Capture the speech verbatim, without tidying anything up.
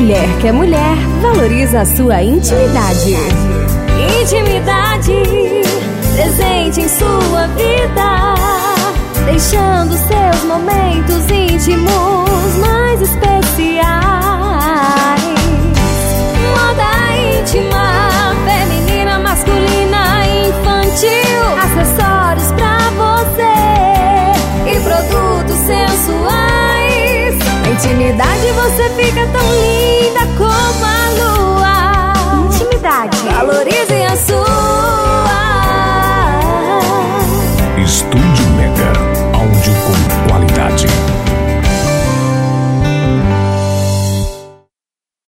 Mulher que é mulher, valoriza a sua intimidade. Intimidade presente em sua vida, deixando seus momentos íntimos mais especiais. Moda íntima, feminina, masculina, infantil, acessórios pra você e produtos sensuais. Na intimidade você fica tão linda como a lua. Intimidade. Valorize a sua. Estúdio Mega, áudio com qualidade.